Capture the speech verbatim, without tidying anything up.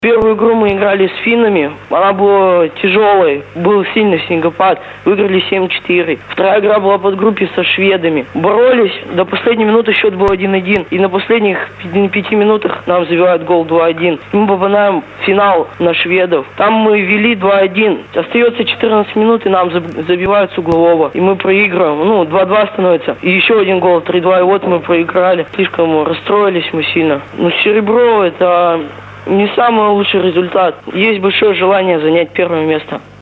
Первую игру мы играли с финнами, она была тяжелой, был сильный снегопад, выиграли семь-четыре. Вторая игра была под группе со шведами. Боролись, до последней минуты счет был один-один, и на последних пяти минутах нам забивают гол два-один. Мы попадаем в финал на шведов. Там мы вели два-один, остается четырнадцать минут, и нам забивают с углового, и мы проигрываем, ну, два-два становится. И еще один гол, три-два, и вот мы проиграли. Слишком расстроились мы сильно. Ну, серебро — это не самый лучший результат. Есть большое желание занять первое место.